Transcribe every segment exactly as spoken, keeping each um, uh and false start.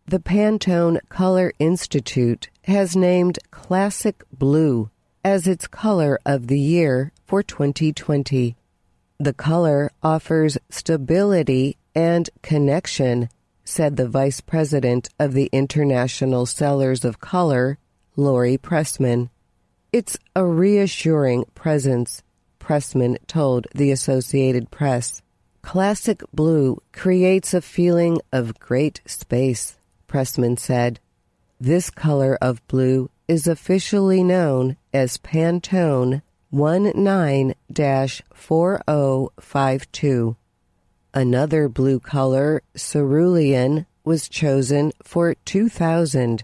The Pantone Color Institute has named Classic Blue as its color of the year for twenty twenty. The color offers stability and connection, said the vice president of the International Sellers of Color, Lori Pressman. It's a reassuring presence, Pressman told the Associated Press. Classic blue creates a feeling of great space, Pressman said. This color of blue is officially known as Pantone nineteen dash four oh five two. Another blue color, cerulean, was chosen for two thousand.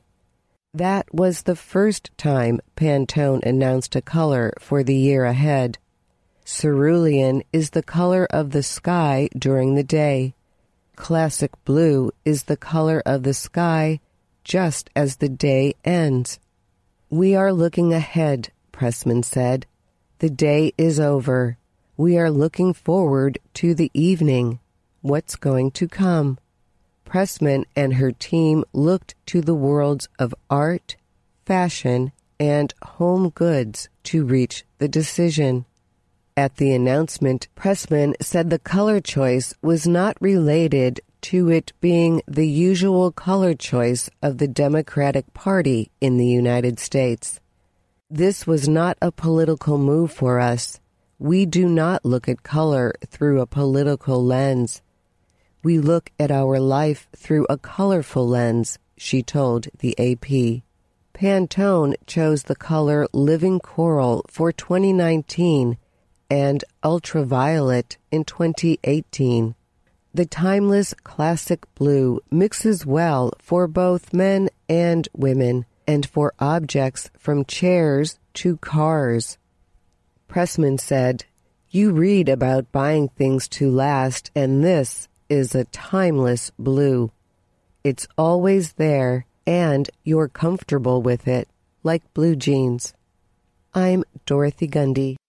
That was the first time Pantone announced a color for the year ahead. Cerulean is the color of the sky during the day. Classic blue is the color of the sky just as the day ends. We are looking ahead, Pressman said. The day is over. We are looking forward to the evening. What's going to come? Pressman and her team looked to the worlds of art, fashion, and home goods to reach the decision. At the announcement, Pressman said the color choice was not related to it being the usual color choice of the Democratic Party in the United States. This was not a political move for us. We do not look at color through a political lens. We look at our life through a colorful lens, she told the A P. Pantone chose the color Living Coral for twenty nineteen and Ultraviolet in twenty eighteen. The timeless classic blue mixes well for both men and women and for objects from chairs to cars. Pressman said, "You read about buying things to last, and this is a timeless blue. It's always there, and you're comfortable with it, like blue jeans." I'm Dorothy Gundy.